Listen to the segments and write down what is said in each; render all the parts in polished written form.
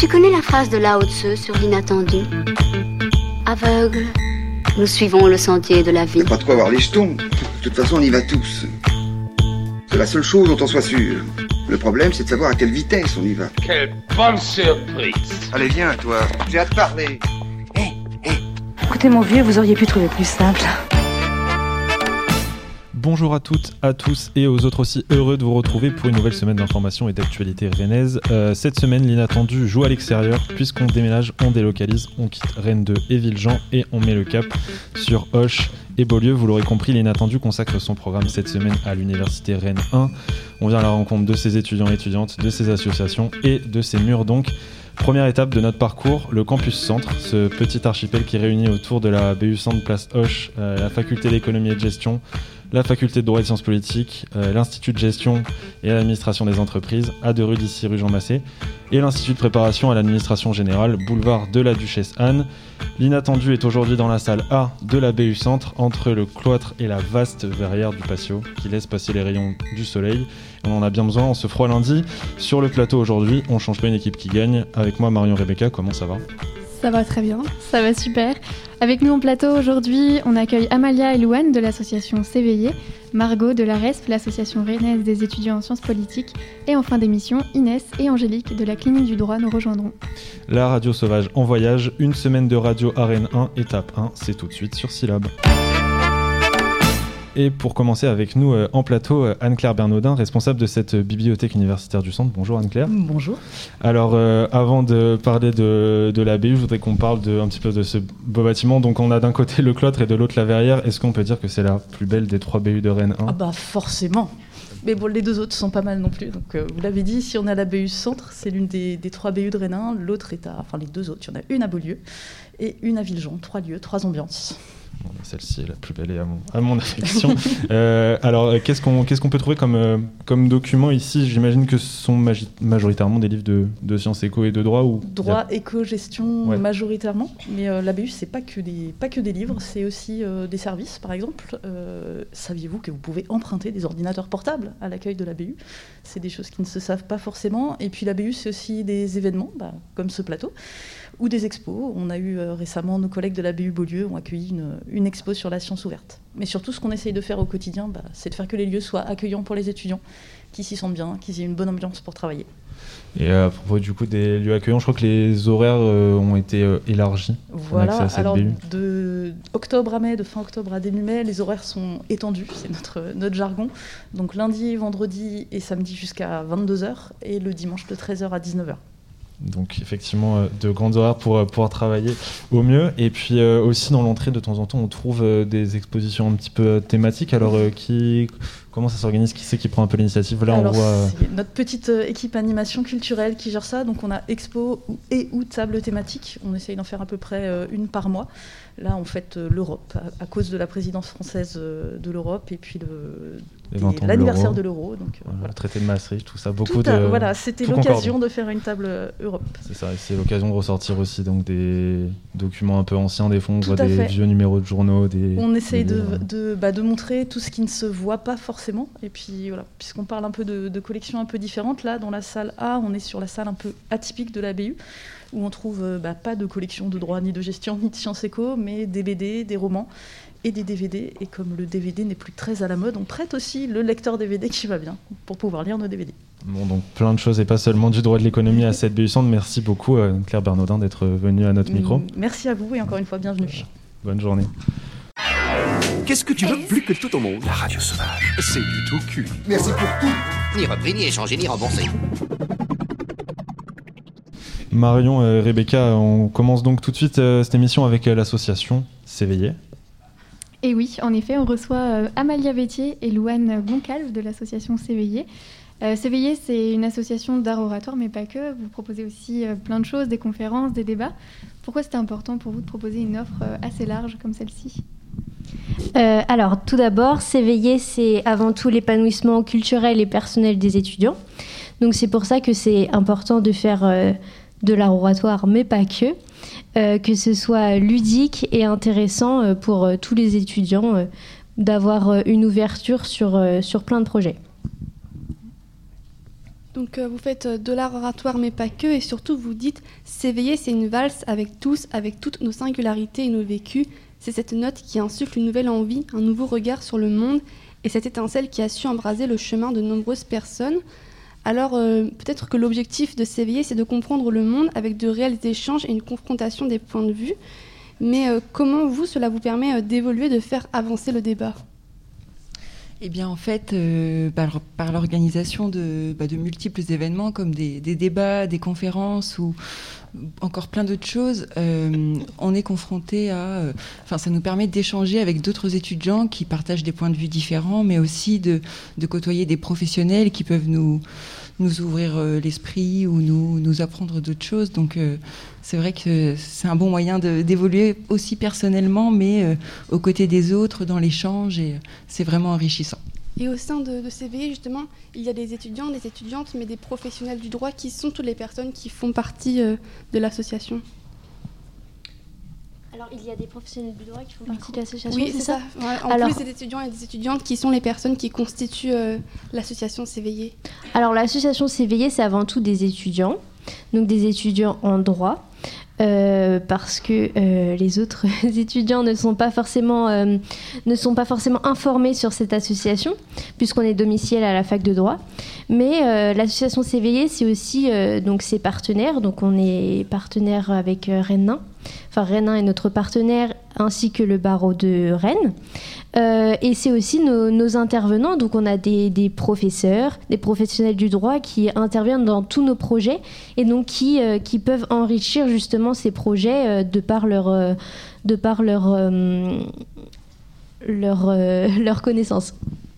Tu connais la phrase de Lao Tzu sur l'inattendu? Aveugle, nous suivons le sentier de la vie. Y'a pas de quoi avoir les jetons. De toute façon, on y va tous. C'est la seule chose dont on soit sûr. Le problème, c'est de savoir à quelle vitesse on y va. Quelle bonne surprise! Allez, viens, toi. J'ai hâte de parler. Écoutez, mon vieux, vous auriez pu trouver plus simple. Bonjour à toutes, à tous et aux autres aussi, heureux de vous retrouver pour une nouvelle semaine d'information et d'actualité rennaise. Cette semaine, l'inattendu joue à l'extérieur puisqu'on déménage, on délocalise, on quitte Rennes 2 et Villejean et on met le cap sur Auch et Beaulieu. Vous l'aurez compris, l'inattendu consacre son programme cette semaine à l'université Rennes 1. On vient à la rencontre de ses étudiants et étudiantes, de ses associations et de ses murs donc. Première étape de notre parcours, le campus centre, ce petit archipel qui réunit autour de la BU Centre Place Auch, la faculté d'économie et de gestion, la faculté de droit et de sciences politiques, l'institut de gestion et à l'administration des entreprises, A2 rue d'ici rue Jean Massé, et l'institut de préparation à l'administration générale, boulevard de la Duchesse Anne. L'inattendu est aujourd'hui dans la salle A de la BU Centre, entre le cloître et la vaste verrière du patio, qui laisse passer les rayons du soleil. On en a bien besoin en ce froid lundi. Sur le plateau aujourd'hui, on change pas une équipe qui gagne. Avec moi, Marion Rebecca, comment ça va ? Ça va très bien, ça va super. Avec nous en plateau aujourd'hui, on accueille Amalia et Louane de l'association S'éveiller, Margot de la RESP, l'association rennaise des étudiants en sciences politiques, et en fin d'émission, Inès et Angélique de la clinique du droit nous rejoindront. La radio sauvage en voyage, une semaine de radio à Rennes 1, étape 1, c'est tout de suite sur Syllab. Et pour commencer avec nous en plateau, Anne-Claire Bernaudin, responsable de cette bibliothèque universitaire du centre. Bonjour Anne-Claire. Bonjour. Alors avant de parler de la BU, je voudrais qu'on parle un petit peu de ce beau bâtiment. Donc on a d'un côté le cloître et de l'autre la verrière. Est-ce qu'on peut dire que c'est la plus belle des 3 BU de Rennes 1 ? Ah bah forcément. Mais bon, les deux autres sont pas mal non plus. Donc vous l'avez dit, si on a la BU Centre, c'est l'une des 3 BU de Rennes 1. L'autre est enfin les deux autres, il y en a une à Beaulieu et une à Villejean. 3 lieux, 3 ambiances. Celle-ci est la plus belle et à mon affection. Alors, qu'est-ce qu'on peut trouver comme document ici ? J'imagine que ce sont majoritairement des livres de sciences éco et de droit ou droit, éco, gestion, ouais. Majoritairement. Mais la BU, c'est pas que des livres, c'est aussi des services, par exemple. Saviez-vous que vous pouvez emprunter des ordinateurs portables à l'accueil de la BU ? C'est des choses qui ne se savent pas forcément. Et puis la BU, c'est aussi des événements, comme ce plateau, ou des expos. On a eu récemment, nos collègues de la BU Beaulieu ont accueilli une expo sur la science ouverte. Mais surtout, ce qu'on essaye de faire au quotidien, c'est de faire que les lieux soient accueillants pour les étudiants, qu'ils s'y sentent bien, qu'ils aient une bonne ambiance pour travailler. Et à propos du coup des lieux accueillants, je crois que les horaires ont été élargis. Voilà, alors de octobre à mai, de fin octobre à début mai, les horaires sont étendus, c'est notre jargon. Donc lundi, vendredi et samedi jusqu'à 22h et le dimanche de 13h à 19h. Donc effectivement, de grandes horaires pour pouvoir travailler au mieux. Et puis aussi dans l'entrée, de temps en temps, on trouve des expositions un petit peu thématiques. Alors comment ça s'organise ? Qui c'est qui prend un peu l'initiative ? Là, alors, on voit... c'est notre petite équipe animation culturelle qui gère ça. Donc on a expo ou table thématique. On essaye d'en faire à peu près une par mois. Là, on fête l'Europe à cause de la présidence française de l'Europe et puis l'anniversaire de l'euro. Donc, voilà. Le traité de Maastricht, tout ça, voilà, c'était l'occasion de faire une table Europe. C'est ça, et c'est l'occasion de ressortir aussi donc, des documents un peu anciens, des fois on voit des vieux numéros de journaux. On essaye de montrer tout ce qui ne se voit pas forcément. Et puis voilà, puisqu'on parle un peu de collections un peu différentes, là, dans la salle A, on est sur la salle un peu atypique de la BU, où on trouve pas de collection de droit, ni de gestion, ni de sciences éco, mais des BD, des romans et des DVD. Et comme le DVD n'est plus très à la mode, on prête aussi le lecteur DVD qui va bien pour pouvoir lire nos DVD. Bon, donc plein de choses et pas seulement du droit de l'économie à cette BU Centre. Merci beaucoup Claire Bernaudin d'être venue à notre micro. Merci à vous et encore une fois bienvenue. Bonne journée. Qu'est-ce que tu veux plus que tout au monde ? La radio sauvage, c'est du tout cul. Merci pour tout. Ni repris, ni échangé, ni remboursé. Marion, Rebecca, on commence donc tout de suite cette émission avec l'association S'éveiller. Et oui, en effet, on reçoit Amalia Vétier et Louane Goncalves de l'association S'éveiller. S'éveiller, c'est une association d'art oratoire, mais pas que. Vous proposez aussi plein de choses, des conférences, des débats. Pourquoi c'était important pour vous de proposer une offre assez large comme celle-ci ? Alors, tout d'abord, S'éveiller, c'est avant tout l'épanouissement culturel et personnel des étudiants. Donc, c'est pour ça que c'est important de faire de l'art oratoire, mais pas que ce soit ludique et intéressant pour tous les étudiants d'avoir une ouverture sur plein de projets. Donc vous faites de l'art oratoire mais pas que, et surtout vous dites « S'éveiller, c'est une valse avec tous, avec toutes nos singularités et nos vécus. C'est cette note qui insuffle une nouvelle envie, un nouveau regard sur le monde, et cette étincelle qui a su embraser le chemin de nombreuses personnes. » Alors peut-être que l'objectif de S'éveiller, c'est de comprendre le monde avec de réels échanges et une confrontation des points de vue. Mais comment cela vous permet d'évoluer, de faire avancer le débat ? Eh bien, en fait, par l'organisation de multiples événements comme des débats, des conférences ou encore plein d'autres choses, on est confronté à... ça nous permet d'échanger avec d'autres étudiants qui partagent des points de vue différents, mais aussi de côtoyer des professionnels qui peuvent nous ouvrir l'esprit ou nous apprendre d'autres choses. Donc, c'est vrai que c'est un bon moyen d'évoluer aussi personnellement, mais aux côtés des autres, dans l'échange, et c'est vraiment enrichissant. Et au sein de S'éveiller, justement, il y a des étudiants, des étudiantes, mais des professionnels du droit. Qui sont toutes les personnes qui font partie de l'association ? Alors, il y a des professionnels du droit qui font partie de l'association, oui, c'est ça. Ouais, plus, c'est des étudiants et des étudiantes qui sont les personnes qui constituent l'association S'éveiller. Alors, l'association S'éveiller, c'est avant tout des étudiants, donc des étudiants en droit, parce que les autres étudiants ne sont pas forcément informés sur cette association, puisqu'on est domicilié à la fac de droit. Mais l'association S'éveiller, c'est aussi donc ses partenaires. Donc, on est partenaire avec Rennes 1. Enfin, Rennes 1 est notre partenaire, ainsi que le barreau de Rennes. Et c'est aussi nos intervenants. Donc, on a des professeurs, des professionnels du droit qui interviennent dans tous nos projets et donc qui peuvent enrichir justement ces projets de par leur connaissance.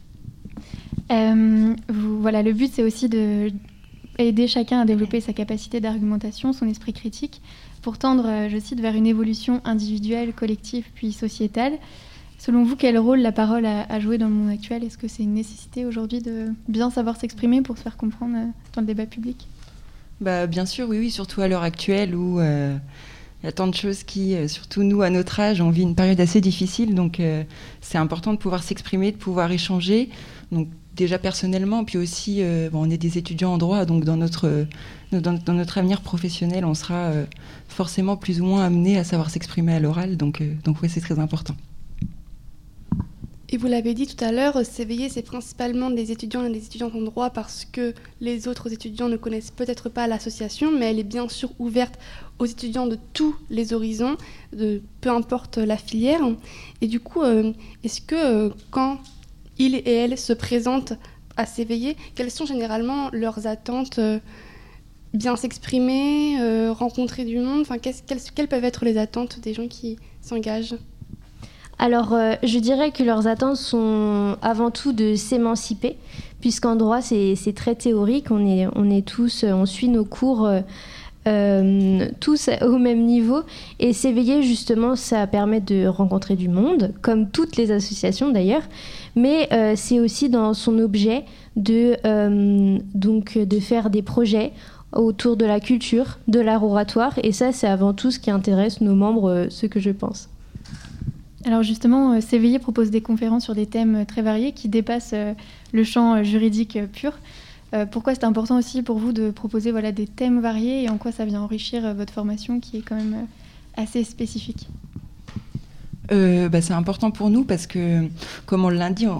Le but, c'est aussi d'aider chacun à développer sa capacité d'argumentation, son esprit critique, pour tendre, je cite, vers une évolution individuelle, collective, puis sociétale. Selon vous, quel rôle la parole a joué dans le monde actuel ? Est-ce que c'est une nécessité aujourd'hui de bien savoir s'exprimer pour se faire comprendre dans le débat public ? Bien sûr, oui, surtout à l'heure actuelle où il y a tant de choses qui, surtout nous, à notre âge, on vit une période assez difficile. Donc, c'est important de pouvoir s'exprimer, de pouvoir échanger. Donc, déjà personnellement, puis aussi, on est des étudiants en droit, donc dans notre avenir professionnel, on sera forcément plus ou moins amené à savoir s'exprimer à l'oral. Donc oui, c'est très important. Et vous l'avez dit tout à l'heure, S'éveiller, c'est principalement des étudiants et des étudiantes en droit parce que les autres étudiants ne connaissent peut-être pas l'association, mais elle est bien sûr ouverte aux étudiants de tous les horizons, peu importe la filière. Et du coup, est-ce que quand ils et elles se présentent à S'éveiller, quelles sont généralement leurs attentes ? Bien s'exprimer, rencontrer du monde, quelles peuvent être les attentes des gens qui s'engagent ? Alors, je dirais que leurs attentes sont avant tout de s'émanciper, puisqu'en droit, c'est très théorique. On suit nos cours tous au même niveau. Et S'éveiller, justement, ça permet de rencontrer du monde, comme toutes les associations d'ailleurs. Mais c'est aussi dans son objet de faire des projets autour de la culture, de l'art oratoire. Et ça, c'est avant tout ce qui intéresse nos membres, ce que je pense. Alors justement, S'éveiller propose des conférences sur des thèmes très variés qui dépassent le champ juridique pur. Pourquoi c'est important aussi pour vous de proposer des thèmes variés et en quoi ça vient enrichir votre formation qui est quand même assez spécifique ? C'est important pour nous parce que, comme on l'a dit,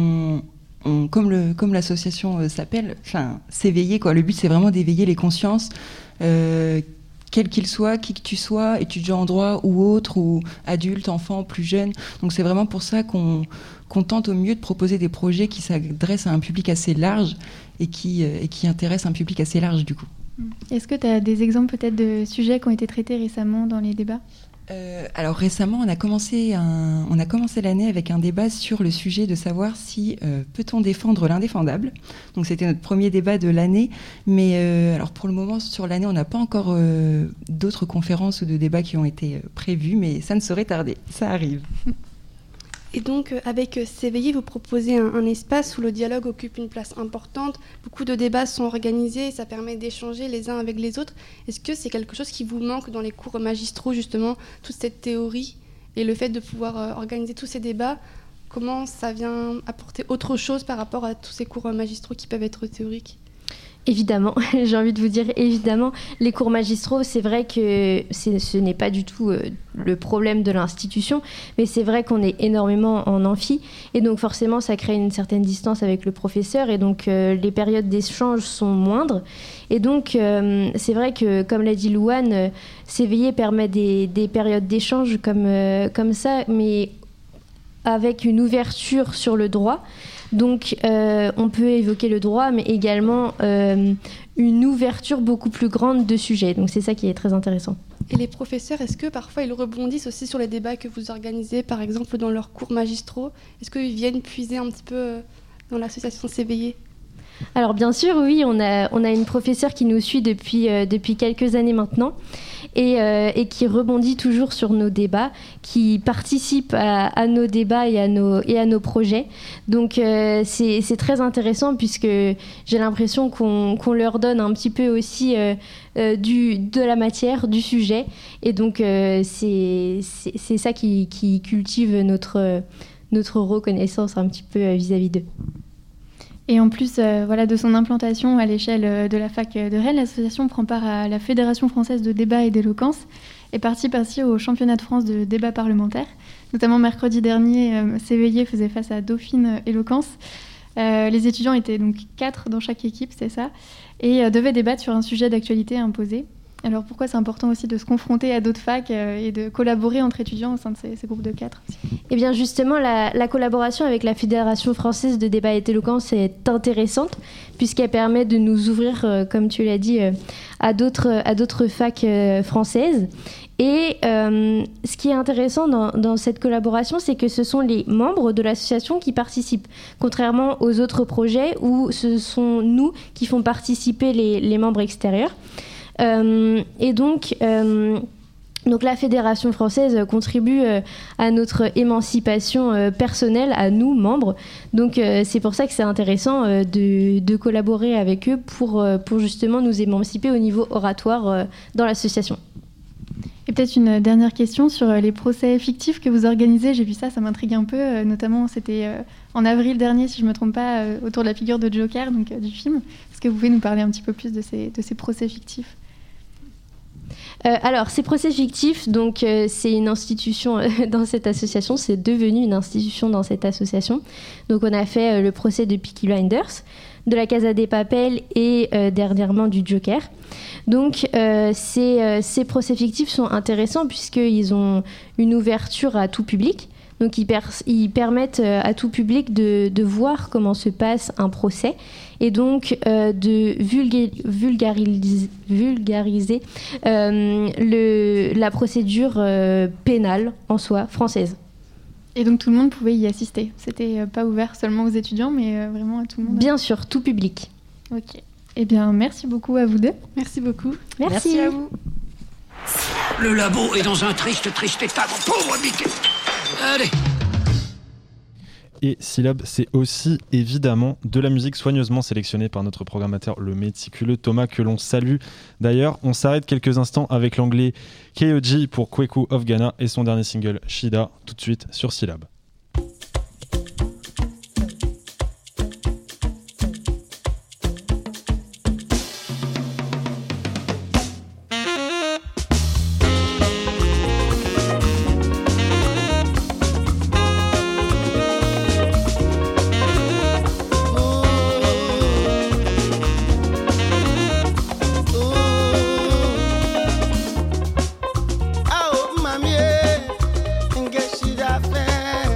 comme l'association s'appelle, S'éveiller, quoi. Le but, c'est vraiment d'éveiller les consciences, quel qu'il soit, qui que tu sois, étudiant en droit ou autre, ou adulte, enfant, plus jeune. Donc c'est vraiment pour ça qu'on tente au mieux de proposer des projets qui s'adressent à un public assez large et qui intéressent un public assez large du coup. Est-ce que tu as des exemples peut-être de sujets qui ont été traités récemment dans les débats ? Alors récemment, on a commencé l'année avec un débat sur le sujet de savoir si peut-on défendre l'indéfendable. Donc c'était notre premier débat de l'année, mais alors pour le moment sur l'année, on n'a pas encore d'autres conférences ou de débats qui ont été prévus, mais ça ne saurait tarder, ça arrive. Et donc, avec S'éveiller, vous proposez un espace où le dialogue occupe une place importante. Beaucoup de débats sont organisés et ça permet d'échanger les uns avec les autres. Est-ce que c'est quelque chose qui vous manque dans les cours magistraux, justement, toute cette théorie et le fait de pouvoir organiser tous ces débats? Comment ça vient apporter autre chose par rapport à tous ces cours magistraux qui peuvent être théoriques? Évidemment, j'ai envie de vous dire évidemment, les cours magistraux, c'est vrai que ce n'est pas du tout le problème de l'institution, mais c'est vrai qu'on est énormément en amphi, et donc forcément ça crée une certaine distance avec le professeur, et donc les périodes d'échange sont moindres. Et donc c'est vrai que, comme l'a dit Louane, s'éveiller permet des périodes d'échange comme ça, mais avec une ouverture sur le droit. Donc, on peut évoquer le droit, mais également une ouverture beaucoup plus grande de sujets. Donc, c'est ça qui est très intéressant. Et les professeurs, est-ce que parfois ils rebondissent aussi sur les débats que vous organisez, par exemple dans leurs cours magistraux? Est-ce qu'ils viennent puiser un petit peu dans l'association S'éveiller? Alors bien sûr, oui, on a une professeure qui nous suit depuis quelques années maintenant et qui rebondit toujours sur nos débats, qui participe à nos débats et à nos projets. Donc c'est très intéressant, puisque j'ai l'impression qu'on leur donne un petit peu aussi de la matière, du sujet. Et donc c'est ça qui cultive notre reconnaissance un petit peu vis-à-vis d'eux. Et en plus de son implantation à l'échelle de la fac de Rennes, l'association prend part à la Fédération française de débat et d'éloquence et participe ainsi au championnat de France de débat parlementaire. Notamment mercredi dernier, S'éveiller faisait face à Dauphine Éloquence. Les étudiants étaient donc 4 dans chaque équipe, c'est ça, et devaient débattre sur un sujet d'actualité imposé. Alors pourquoi c'est important aussi de se confronter à d'autres facs et de collaborer entre étudiants au sein de ces groupes de 4 aussi? Eh bien justement, la collaboration avec la Fédération française de débat et d'éloquence est intéressante, puisqu'elle permet de nous ouvrir, comme tu l'as dit, à d'autres facs françaises. Et ce qui est intéressant dans cette collaboration, c'est que ce sont les membres de l'association qui participent, contrairement aux autres projets où ce sont nous qui font participer les membres extérieurs. Et donc la Fédération française contribue à notre émancipation personnelle, à nous, membres. Donc c'est pour ça que c'est intéressant de collaborer avec eux pour justement nous émanciper au niveau oratoire dans l'association. Et peut-être une dernière question sur les procès fictifs que vous organisez. J'ai vu ça m'intrigue un peu. Notamment, c'était en avril dernier, si je ne me trompe pas, autour de la figure de Joker, donc du film. Est-ce que vous pouvez nous parler un petit peu plus de ces procès fictifs? Alors, ces procès fictifs, donc, c'est une institution dans cette association, c'est devenu une institution dans cette association. Donc, on a fait le procès de Peaky Blinders, de la Casa de Papel et dernièrement du Joker. Donc, ces procès fictifs sont intéressants puisqu'ils ont une ouverture à tout public. Donc, ils permettent à tout public de voir comment se passe un procès et donc de vulgariser la procédure pénale en soi française. Et donc tout le monde pouvait y assister. C'était pas ouvert seulement aux étudiants, mais vraiment à tout le monde. Bien sûr, tout public. Ok. Eh bien, merci beaucoup à vous deux. Merci beaucoup. Merci à vous. Le labo est dans un triste état, mon pauvre Mickey. Allez. Et Syllab, c'est aussi évidemment de la musique soigneusement sélectionnée par notre programmateur, le méticuleux Thomas, que l'on salue. D'ailleurs, on s'arrête quelques instants avec l'anglais K.O.G. pour Kweku of Ghana et son dernier single Shida, tout de suite sur Syllab. Mamie, get she that fan.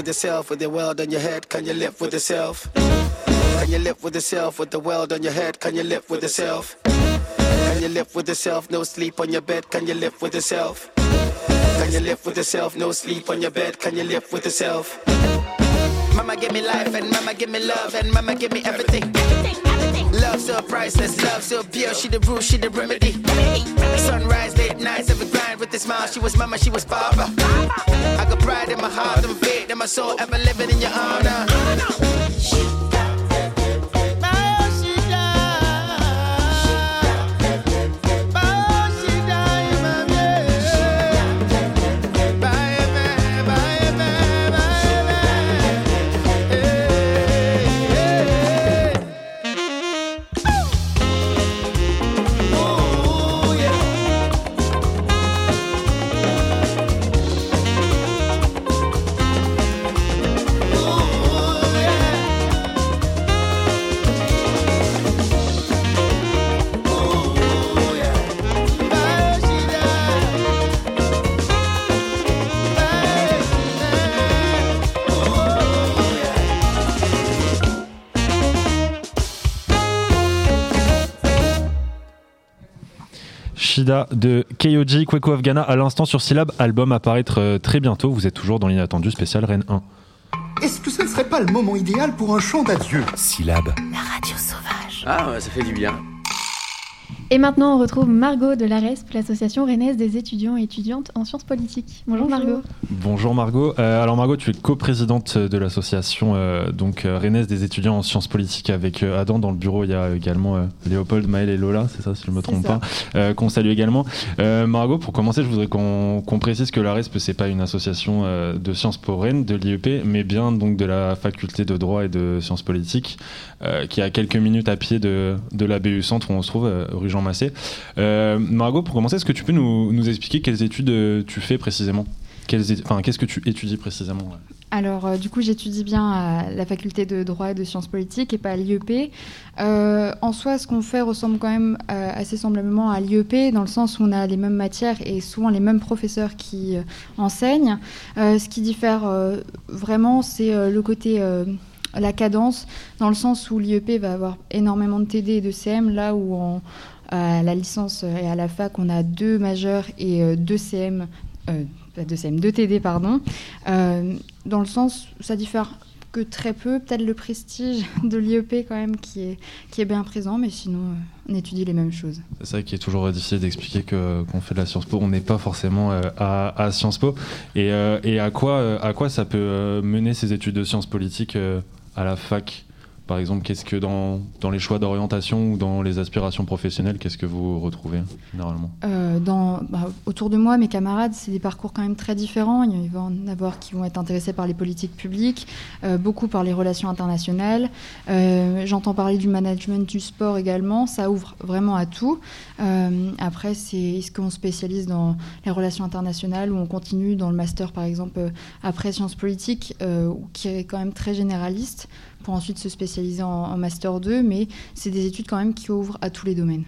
with yourself with the world on your head? Can you live with yourself? Can you live with yourself with the world on your head? Can you live with yourself? Can you live with yourself? No sleep on your bed. Can you live with yourself? Can you live with yourself? No sleep on your bed. Can you live with yourself? Mama give me life and mama give me love and mama give me everything. Love so priceless, love so pure. She the rule, she the remedy. Sunrise, late nights, every grind with a smile. She was mama, she was papa. I got pride in my heart and faith in my soul, ever living in your honor. Shida de Keioji Kweku Afghana à l'instant sur Syllab, album à paraître très bientôt. Vous êtes toujours dans l'inattendu spécial Rennes 1. Est-ce que ce ne serait pas le moment idéal pour un chant d'adieu? Syllab, la radio sauvage. Ah ouais, ça fait du bien. Et maintenant, on retrouve Margot de l'ARESP, l'association rennaise des étudiants et étudiantes en sciences politiques. Bonjour Margot. Bonjour Margot. Alors Margot, tu es coprésidente de l'association rennaise des étudiants en sciences politiques avec Adam. Dans le bureau, il y a également Léopold, Maël et Lola, c'est ça si je ne me trompe pas, qu'on salue également. Margot, pour commencer, je voudrais qu'on précise que l'ARESP, c'est pas une association de Sciences Po Rennes, de l'IEP, mais bien donc de la faculté de droit et de sciences politiques, qui est à quelques minutes à pied de la BU Centre où on se trouve, rue Jean Massé. Margot, pour commencer, est-ce que tu peux nous expliquer quelles études tu fais précisément? Qu'est-ce que tu étudies précisément? Alors, du coup, j'étudie bien à la faculté de droit et de sciences politiques et pas à l'IEP. En soi, ce qu'on fait ressemble quand même assez semblablement à l'IEP, dans le sens où on a les mêmes matières et souvent les mêmes professeurs qui enseignent. Ce qui diffère vraiment, c'est le côté... la cadence, dans le sens où l'IEP va avoir énormément de TD et de CM, là où à la licence et à la fac, on a 2 majeurs et 2 CM, pas 2 CM, 2 TD, pardon. Dans le sens, ça diffère que très peu, peut-être le prestige de l'IEP quand même qui est bien présent, mais sinon on étudie les mêmes choses. C'est ça qui est toujours difficile d'expliquer qu'on fait de la Sciences Po, on n'est pas forcément à Sciences Po. Et à quoi ça peut mener ces études de sciences politiques à la fac? Par exemple, qu'est-ce que dans les choix d'orientation ou dans les aspirations professionnelles, qu'est-ce que vous retrouvez généralement? Autour de moi, mes camarades, c'est des parcours quand même très différents. Il va en avoir qui vont être intéressés par les politiques publiques, beaucoup par les relations internationales. J'entends parler du management du sport également. Ça ouvre vraiment à tout. Après, est-ce qu'on spécialise dans les relations internationales ou on continue dans le master, par exemple, après sciences politiques, qui est quand même très généraliste, pour ensuite se spécialiser en Master 2, mais c'est des études quand même qui ouvrent à tous les domaines.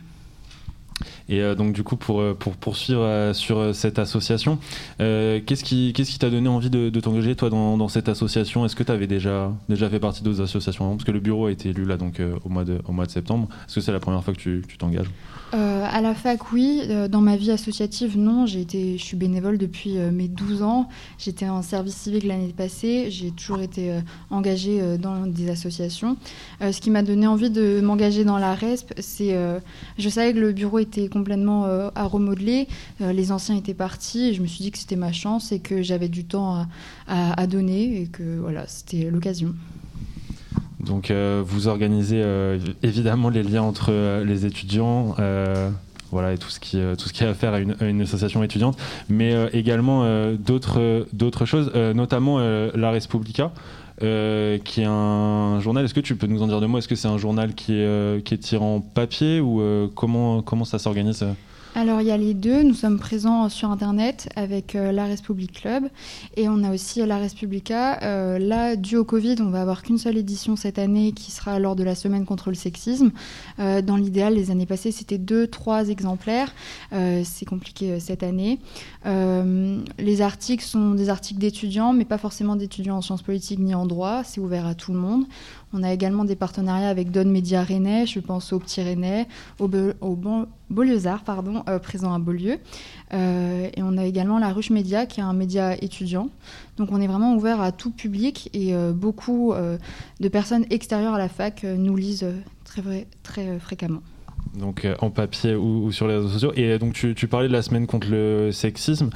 Et donc du coup, pour poursuivre sur cette association, qu'est-ce qui t'a donné envie de t'engager toi dans cette association? Est-ce que tu avais déjà fait partie d'autres associations avant? Parce que le bureau a été élu là donc au mois de septembre. Est-ce que c'est la première fois que tu t'engages? À la fac, oui. Dans ma vie associative, non. Je suis bénévole depuis mes 12 ans. J'étais en service civique l'année passée. J'ai toujours été engagée dans des associations. Ce qui m'a donné envie de m'engager dans la RESP, c'est... je savais que le bureau était complètement à remodeler. Les anciens étaient partis et je me suis dit que c'était ma chance et que j'avais du temps à donner et que voilà, c'était l'occasion. Donc vous organisez évidemment les liens entre les étudiants voilà, et tout ce qui a à faire à une association étudiante, mais également d'autres choses, notamment La Respublica, qui est un journal. Est-ce que tu peux nous en dire 2 mots? Est-ce que c'est un journal qui est tiré en papier ou comment ça s'organise? Alors, il y a les deux. Nous sommes présents sur Internet avec la Respublique Club et on a aussi la Respublica. Là, dû au Covid, on va avoir qu'une seule édition cette année qui sera lors de la semaine contre le sexisme. Dans l'idéal, les années passées, c'était 2-3 exemplaires. C'est compliqué cette année. Les articles sont des articles d'étudiants, mais pas forcément d'étudiants en sciences politiques ni en droit. C'est ouvert à tout le monde. On a également des partenariats avec Don Média Rennais, je pense au Petit Rennais, au Beaulieu-Arts, présent à Beaulieu. Et on a également la Ruche Média, qui est un média étudiant. Donc on est vraiment ouvert à tout public et beaucoup de personnes extérieures à la fac nous lisent très fréquemment. Donc en papier ou sur les réseaux sociaux. Et donc tu parlais de la semaine contre le sexisme.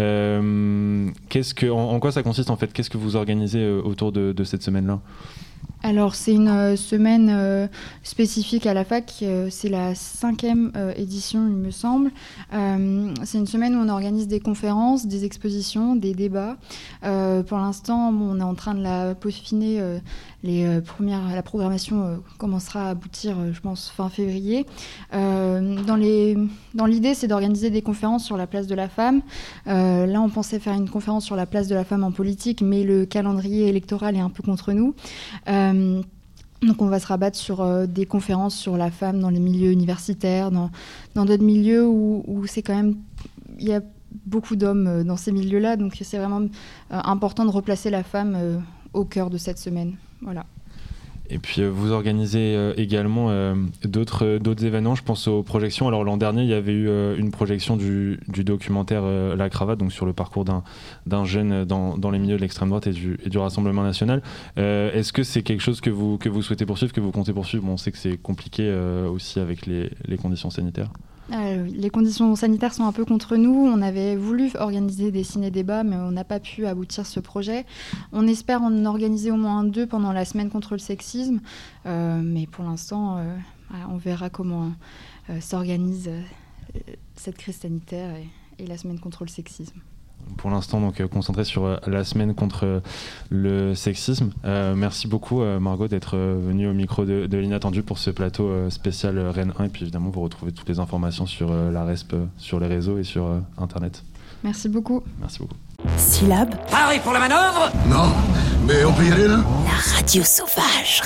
En quoi ça consiste en fait ? Qu'est-ce que vous organisez autour de cette semaine-là ? Alors, c'est une semaine spécifique à la fac. C'est la 5e édition, il me semble. C'est une semaine où on organise des conférences, des expositions, des débats. Pour l'instant, on est en train de la peaufiner. La programmation commencera à aboutir, je pense, fin février. Dans l'idée, c'est d'organiser des conférences sur la place de la femme. Là, on pensait faire une conférence sur la place de la femme en politique, mais le calendrier électoral est un peu contre nous. Donc on va se rabattre sur des conférences sur la femme dans les milieux universitaires, dans d'autres milieux où c'est quand même... Il y a beaucoup d'hommes dans ces milieux-là, donc c'est vraiment important de replacer la femme au cœur de cette semaine. Voilà. Et puis vous organisez également d'autres événements, je pense aux projections. Alors l'an dernier, il y avait eu une projection du documentaire La Cravate, donc sur le parcours d'un jeune dans les milieux de l'extrême droite et du Rassemblement national. Est-ce que c'est quelque chose que vous souhaitez poursuivre, que vous comptez poursuivre ? Bon, on sait que c'est compliqué aussi avec les conditions sanitaires. Les conditions sanitaires sont un peu contre nous. On avait voulu organiser des ciné-débats, mais on n'a pas pu aboutir ce projet. On espère en organiser au moins 2 pendant la semaine contre le sexisme. Mais pour l'instant, on verra comment s'organise cette crise sanitaire et la semaine contre le sexisme. Pour l'instant, donc concentré sur la semaine contre le sexisme. Merci beaucoup Margot d'être venue au micro de l'Inattendu pour ce plateau spécial Rennes 1. Et puis évidemment, vous retrouvez toutes les informations sur la RESP, sur les réseaux et sur Internet. Merci beaucoup. Merci beaucoup. Syllabe. Pareil pour la manœuvre ? Non, mais on peut y aller là ? La radio sauvage.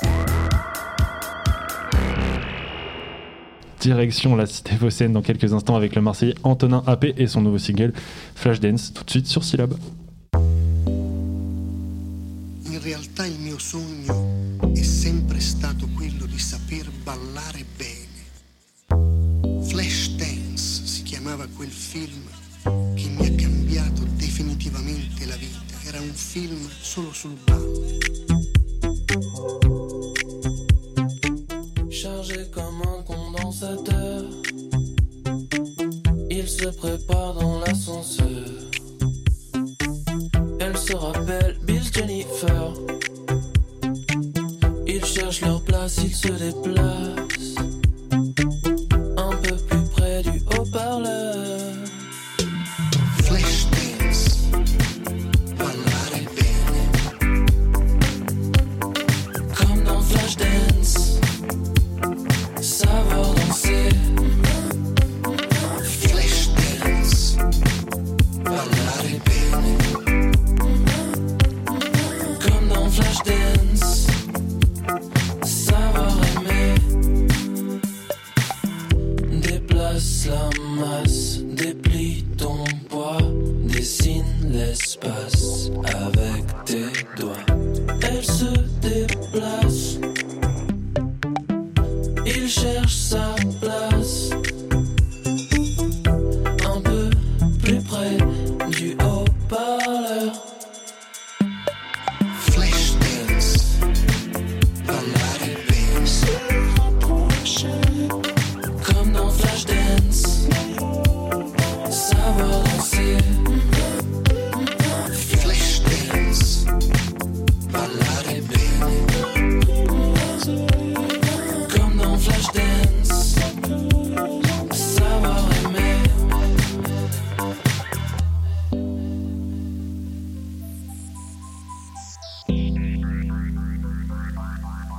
Direction la cité phocéenne dans quelques instants avec le Marseillais Antonin Appé et son nouveau single Flashdance, tout de suite sur Syllabe. In realtà il mio sogno è sempre stato quello di saper ballare bene. Flashdance si chiamava quel film che mi ha cambiato definitivamente la vita. Era un film solo sul ballo. Chargé comme un condensateur, il se prépare dans l'ascenseur. Elle se rappelle Bill Jennifer. Ils cherchent leur place, ils se déplacent un peu plus près du haut-parleur. Flashdance, ballare bene. Comme dans Flashdance, savoir danser. Flashdance, ballare bene. Comme dans Flashdance, savoir aimer. Déplace la masse, déplie ton poids, dessine l'espace avec tes doigts. Elle se déplace, il cherche sa place, un peu plus près du haut-parleur. Flashdance, ballare bene. Comme dans Flashdance, savoir danser. Flashdance, ballare bene. Comme dans Flashdance, savoir aimer.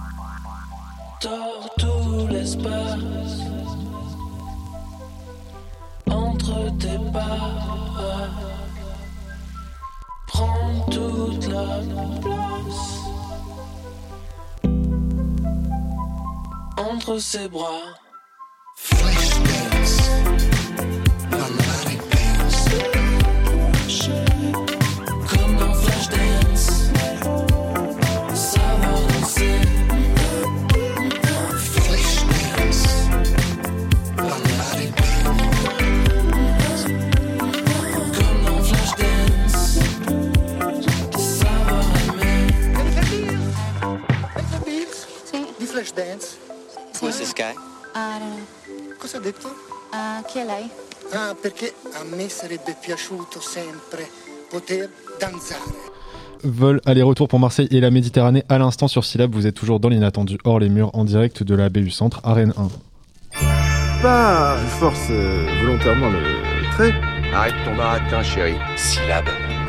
Tord tout l'espace, tes pas. Prends toute la place entre ses bras. Flashdance, ballare dance. Comme dans Flashdance, savoir danser. Flashdance, ballare dance. Comme dans Flashdance, savoir aimer. Di Flashdance? Questo è Sky? Cosa ha detto? Chi è lei? Ah, perché a me sarebbe piaciuto sempre poter danzare. Vol aller-retour pour Marseille et la Méditerranée à l'instant sur Syllab. Vous êtes toujours dans l'inattendu hors les murs en direct de la BU Centre à Rennes 1. Bah, je force volontairement le trait. Arrête ton baratin, chérie. Syllab.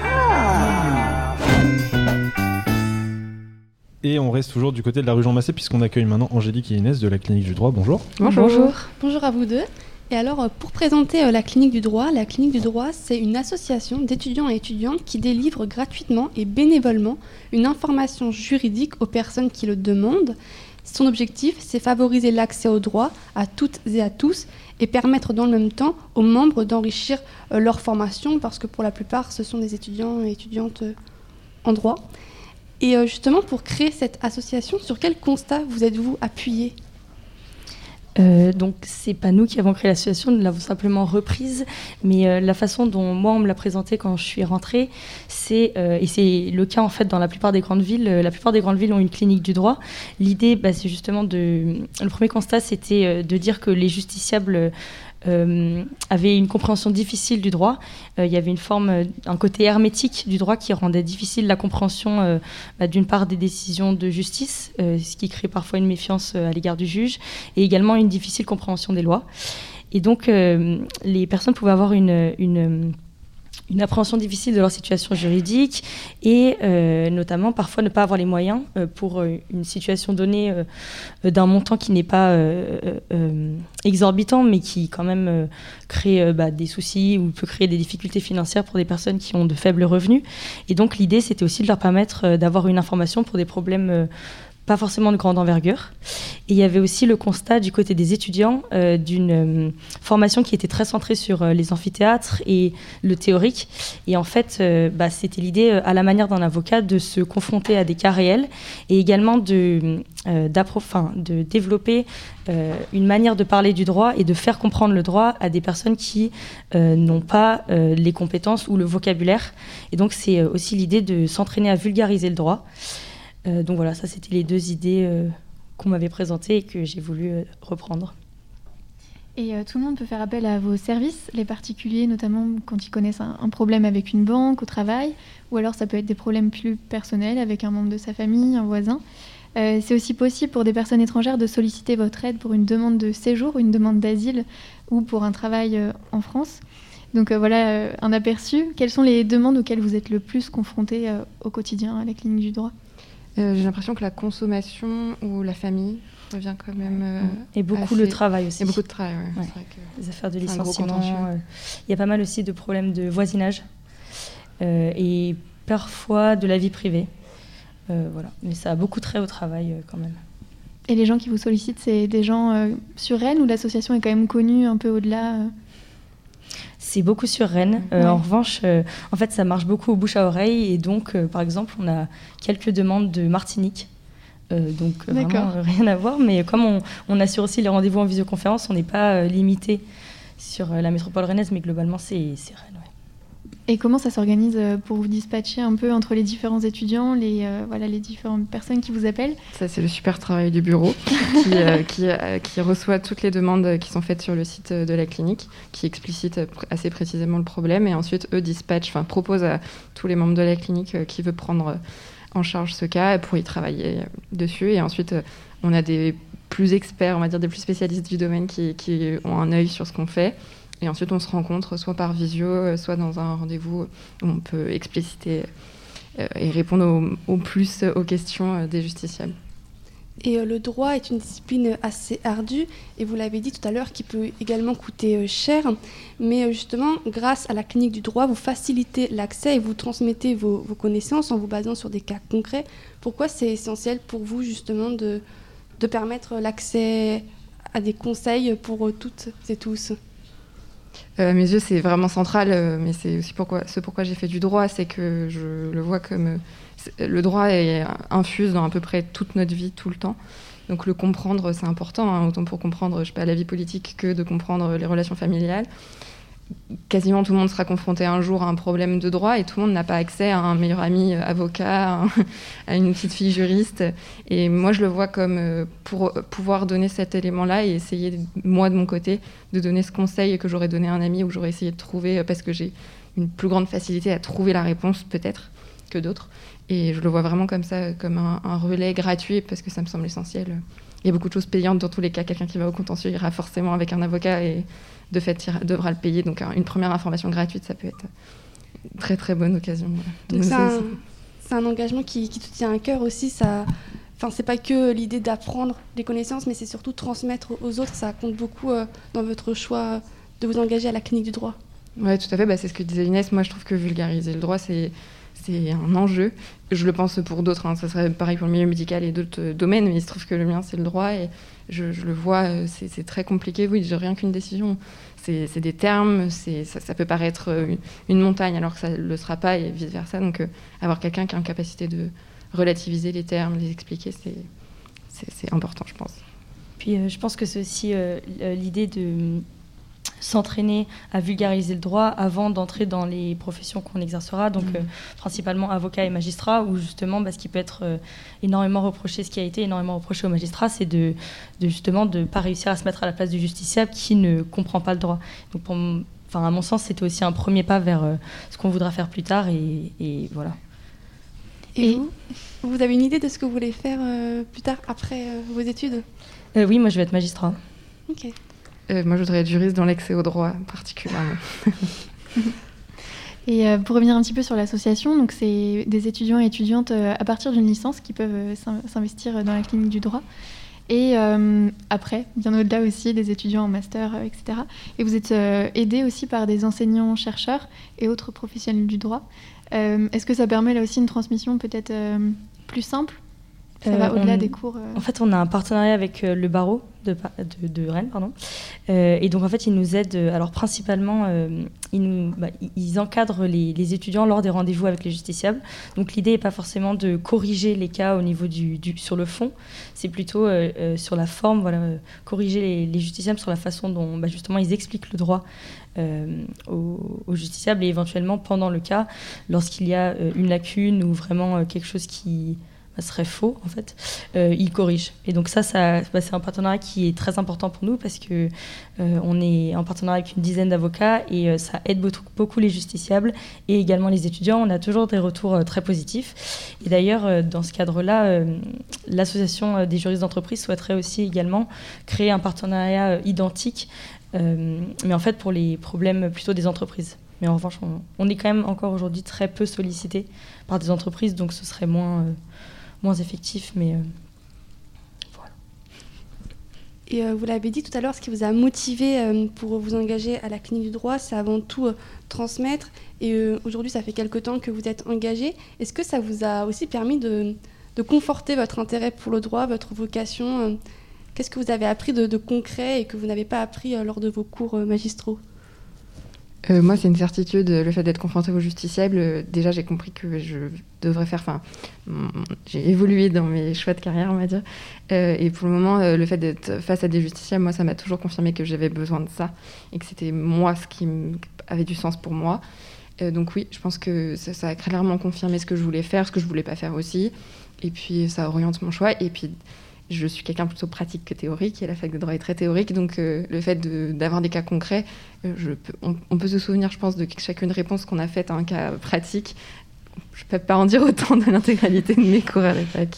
Et on reste toujours du côté de la rue Jean Massé puisqu'on accueille maintenant Angélique et Inès de la Clinique du Droit. Bonjour. Bonjour. Bonjour à vous deux. Et alors, pour présenter la Clinique du Droit, c'est une association d'étudiants et étudiantes qui délivre gratuitement et bénévolement une information juridique aux personnes qui le demandent. Son objectif, c'est favoriser l'accès au droit à toutes et à tous et permettre dans le même temps aux membres d'enrichir leur formation parce que pour la plupart, ce sont des étudiants et étudiantes en droit. Et justement, pour créer cette association, sur quel constat vous êtes-vous appuyé ? Donc c'est pas nous qui avons créé l'association, nous l'avons simplement reprise, mais la façon dont moi on me l'a présentée quand je suis rentrée, c'est et c'est le cas en fait dans la plupart des grandes villes. La plupart des grandes villes ont une clinique du droit. L'idée, c'est justement le premier constat, c'était de dire que les justiciables avait une compréhension difficile du droit. Il y avait un côté hermétique du droit qui rendait difficile la compréhension d'une part des décisions de justice, ce qui crée parfois une méfiance à l'égard du juge, et également une difficile compréhension des lois. Et donc, les personnes pouvaient avoir une appréhension difficile de leur situation juridique et notamment parfois ne pas avoir les moyens pour une situation donnée d'un montant qui n'est pas exorbitant mais qui quand même crée des soucis ou peut créer des difficultés financières pour des personnes qui ont de faibles revenus. Et donc l'idée c'était aussi de leur permettre d'avoir une information pour des problèmes pas forcément de grande envergure. Et il y avait aussi le constat du côté des étudiants d'une formation qui était très centrée sur les amphithéâtres et le théorique. Et en fait, c'était l'idée, à la manière d'un avocat, de se confronter à des cas réels et également de développer une manière de parler du droit et de faire comprendre le droit à des personnes qui n'ont pas les compétences ou le vocabulaire. Et donc, c'est aussi l'idée de s'entraîner à vulgariser le droit. Donc voilà, ça c'était les deux idées qu'on m'avait présentées et que j'ai voulu reprendre. Et tout le monde peut faire appel à vos services, les particuliers notamment quand ils connaissent un problème avec une banque, au travail, ou alors ça peut être des problèmes plus personnels avec un membre de sa famille, un voisin. C'est aussi possible pour des personnes étrangères de solliciter votre aide pour une demande de séjour, une demande d'asile ou pour un travail en France. Donc voilà un aperçu. Quelles sont les demandes auxquelles vous êtes le plus confrontés au quotidien à la Clinique du Droit ? J'ai l'impression que la consommation ou la famille revient quand même... et beaucoup le travail aussi. Et beaucoup de travail, oui. Ouais. C'est vrai que les affaires de licenciement. Il y a pas mal aussi de problèmes de voisinage et parfois de la vie privée. Voilà. Mais ça a beaucoup trait au travail quand même. Et les gens qui vous sollicitent, c'est des gens sur Rennes où l'association est quand même connue un peu au-delà C'est beaucoup sur Rennes. En revanche, en fait, ça marche beaucoup au bouche à oreille. Et donc, par exemple, on a quelques demandes de Martinique. Donc, vraiment rien à voir. Mais comme on assure aussi les rendez-vous en visioconférence, on n'est pas limité sur la métropole rennaise. Mais globalement, c'est Rennes. Ouais. Et comment ça s'organise pour vous dispatcher un peu entre les différents étudiants, les différentes personnes qui vous appellent ? Ça, c'est le super travail du bureau qui reçoit toutes les demandes qui sont faites sur le site de la clinique, qui explicite assez précisément le problème. Et ensuite, eux proposent à tous les membres de la clinique qui veut prendre en charge ce cas pour y travailler dessus. Et ensuite, on a des plus experts, on va dire des plus spécialistes du domaine qui ont un œil sur ce qu'on fait. Et ensuite, on se rencontre soit par visio, soit dans un rendez-vous où on peut expliciter et répondre au plus aux questions des justiciables. Et le droit est une discipline assez ardue, et vous l'avez dit tout à l'heure, qui peut également coûter cher. Mais justement, grâce à la clinique du droit, vous facilitez l'accès et vous transmettez vos connaissances en vous basant sur des cas concrets. Pourquoi c'est essentiel pour vous, justement, de permettre l'accès à des conseils pour toutes et tous ? À mes yeux, c'est vraiment central, mais c'est aussi pourquoi j'ai fait du droit, c'est que je le vois comme... le droit est infuse dans à peu près toute notre vie, tout le temps. Donc le comprendre, c'est important, hein, autant pour comprendre, je sais pas, la vie politique que de comprendre les relations familiales. Quasiment tout le monde sera confronté un jour à un problème de droit et tout le monde n'a pas accès à un meilleur ami avocat, à une petite fille juriste. Et moi, je le vois comme pour pouvoir donner cet élément-là et essayer, moi, de mon côté, de donner ce conseil que j'aurais donné à un ami ou j'aurais essayé de trouver parce que j'ai une plus grande facilité à trouver la réponse, peut-être, que d'autres. Et je le vois vraiment comme ça, comme un relais gratuit parce que ça me semble essentiel. Il y a beaucoup de choses payantes dans tous les cas. Quelqu'un qui va au contentieux ira forcément avec un avocat et de fait, il devra le payer. Donc, une première information gratuite, ça peut être une très, très bonne occasion. Donc, c'est un engagement qui te tient à cœur aussi. C'est pas que l'idée d'apprendre des connaissances, mais c'est surtout transmettre aux autres. Ça compte beaucoup dans votre choix de vous engager à la clinique du droit. Oui, tout à fait. C'est ce que disait Inès. Moi, je trouve que vulgariser le droit, c'est un enjeu. Je le pense pour d'autres. Ça serait pareil pour le milieu médical et d'autres domaines, mais il se trouve que le mien, c'est le droit. Et je le vois, c'est très compliqué. Oui, j'ai rien qu'une décision. C'est des termes, ça peut paraître une montagne alors que ça ne le sera pas et vice-versa. Donc, avoir quelqu'un qui a une capacité de relativiser les termes, les expliquer, c'est important, je pense. Puis, je pense que c'est aussi l'idée de s'entraîner à vulgariser le droit avant d'entrer dans les professions qu'on exercera, donc principalement avocat et magistrat, où justement ce qui peut être énormément reproché, ce qui a été énormément reproché aux magistrats, c'est de justement de ne pas réussir à se mettre à la place du justiciable qui ne comprend pas le droit. Donc à mon sens, c'était aussi un premier pas vers ce qu'on voudra faire plus tard, et voilà. Et vous avez une idée de ce que vous voulez faire plus tard, après vos études ? Oui, moi je vais être magistrat. Ok. Moi, je voudrais être juriste dans l'accès au droit, particulièrement. Et pour revenir un petit peu sur l'association, donc c'est des étudiants et étudiantes à partir d'une licence qui peuvent s'investir dans la clinique du droit. Et après, bien au-delà aussi, des étudiants en master, etc. Et vous êtes aidés aussi par des enseignants-chercheurs et autres professionnels du droit. Est-ce que ça permet là aussi une transmission peut-être plus simple ? Ça va au-delà des cours. En fait, on a un partenariat avec le barreau de Rennes, pardon. Et donc, en fait, ils nous aident. Alors, principalement, ils encadrent les étudiants lors des rendez-vous avec les justiciables. Donc, l'idée n'est pas forcément de corriger les cas au niveau sur le fond. C'est plutôt sur la forme, corriger les justiciables sur la façon dont, justement, ils expliquent le droit aux justiciables et éventuellement, pendant le cas, lorsqu'il y a une lacune ou vraiment quelque chose qui serait faux, en fait, ils corrigent. Et donc c'est un partenariat qui est très important pour nous parce que on est en partenariat avec une dizaine d'avocats et ça aide beaucoup les justiciables et également les étudiants. On a toujours des retours très positifs. Et d'ailleurs, dans ce cadre-là, l'association des juristes d'entreprise souhaiterait aussi également créer un partenariat identique, mais en fait pour les problèmes plutôt des entreprises. Mais en revanche, on est quand même encore aujourd'hui très peu sollicité par des entreprises, donc ce serait moins effectif, mais voilà. Et vous l'avez dit tout à l'heure, ce qui vous a motivé pour vous engager à la clinique du droit, c'est avant tout transmettre. Et aujourd'hui, ça fait quelque temps que vous êtes engagé. Est-ce que ça vous a aussi permis de conforter votre intérêt pour le droit, votre vocation ? Qu'est-ce que vous avez appris de concret et que vous n'avez pas appris lors de vos cours magistraux ? Moi, c'est une certitude, le fait d'être confronté aux justiciables. Déjà, j'ai compris que je devrais faire... j'ai évolué dans mes choix de carrière, on va dire. Et pour le moment, le fait d'être face à des justiciables, moi, ça m'a toujours confirmé que j'avais besoin de ça et que c'était moi ce qui avait du sens pour moi. Donc oui, je pense que ça a clairement confirmé ce que je voulais faire, ce que je voulais pas faire aussi. Et puis, ça oriente mon choix. Et puis... je suis quelqu'un plutôt pratique que théorique, et la fac de droit est très théorique, donc le fait d'avoir des cas concrets, on peut se souvenir, je pense, de chacune réponse qu'on a faite à un cas pratique. Je ne peux pas en dire autant de l'intégralité de mes cours à la fac.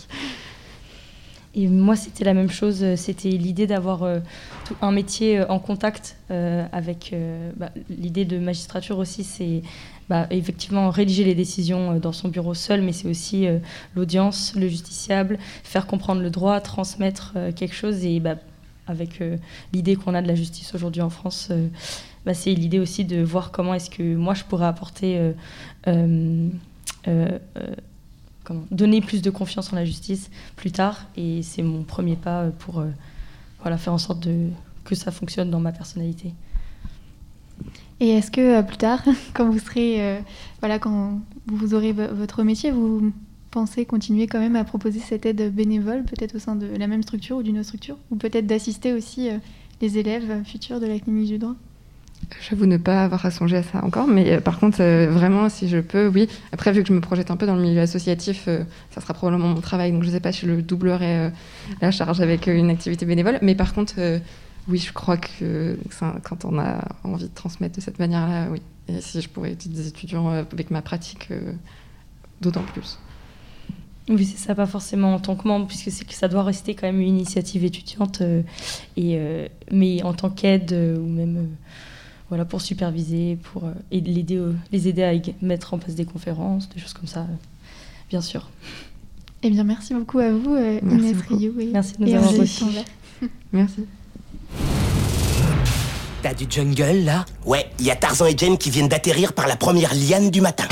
Et moi, c'était la même chose, c'était l'idée d'avoir un métier en contact avec... l'idée de magistrature aussi, c'est effectivement rédiger les décisions dans son bureau seul, mais c'est aussi l'audience, le justiciable, faire comprendre le droit, transmettre quelque chose. Et avec l'idée qu'on a de la justice aujourd'hui en France, c'est l'idée aussi de voir comment est-ce que moi je pourrais apporter, donner plus de confiance en la justice plus tard. Et c'est mon premier pas pour faire en sorte que ça fonctionne dans ma personnalité. Et est-ce que plus tard, quand vous serez, quand vous aurez votre métier, vous pensez continuer quand même à proposer cette aide bénévole, peut-être au sein de la même structure ou d'une autre structure, ou peut-être d'assister aussi les élèves futurs de la clinique du droit ? J'avoue ne pas avoir à songer à ça encore, mais par contre, vraiment, si je peux, oui. Après, vu que je me projette un peu dans le milieu associatif, ça sera probablement mon travail, donc je ne sais pas si je le doublerai la charge avec une activité bénévole. Mais par contre, oui, je crois que quand on a envie de transmettre de cette manière-là, oui. Et si je pourrais aider des étudiants avec ma pratique, d'autant plus. Oui, c'est ça, pas forcément en tant que membre, puisque ça doit rester quand même une initiative étudiante, mais en tant qu'aide ou même pour superviser, pour les aider à mettre en place des conférences, des choses comme ça, bien sûr. Eh bien, merci beaucoup à vous, Inès Rioux. Merci de nous avoir reçus. Merci. T'as du jungle, là ? Ouais, il y a Tarzan et Jane qui viennent d'atterrir par la première liane du matin.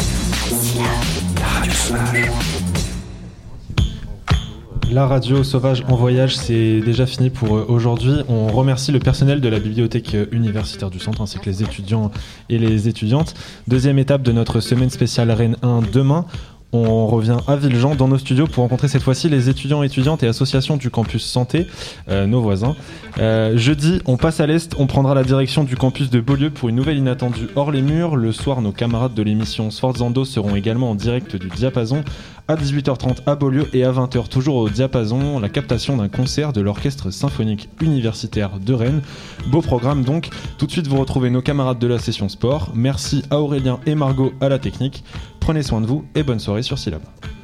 La radio sauvage en voyage, c'est déjà fini pour aujourd'hui. On remercie le personnel de la bibliothèque universitaire du centre ainsi que les étudiants et les étudiantes. Deuxième étape de notre semaine spéciale Rennes 1 demain. On revient à Villejean dans nos studios pour rencontrer cette fois-ci les étudiants, étudiantes et associations du campus santé, nos voisins. Jeudi, on passe à l'Est, on prendra la direction du campus de Beaulieu pour une nouvelle inattendue hors les murs. Le soir, nos camarades de l'émission Sforzando seront également en direct du Diapason à 18h30 à Beaulieu et à 20h toujours au Diapason, la captation d'un concert de l'Orchestre Symphonique Universitaire de Rennes. Beau programme donc. Tout de suite, vous retrouvez nos camarades de la session sport. Merci à Aurélien et Margot à la technique. Prenez soin de vous et bonne soirée sur Syllab.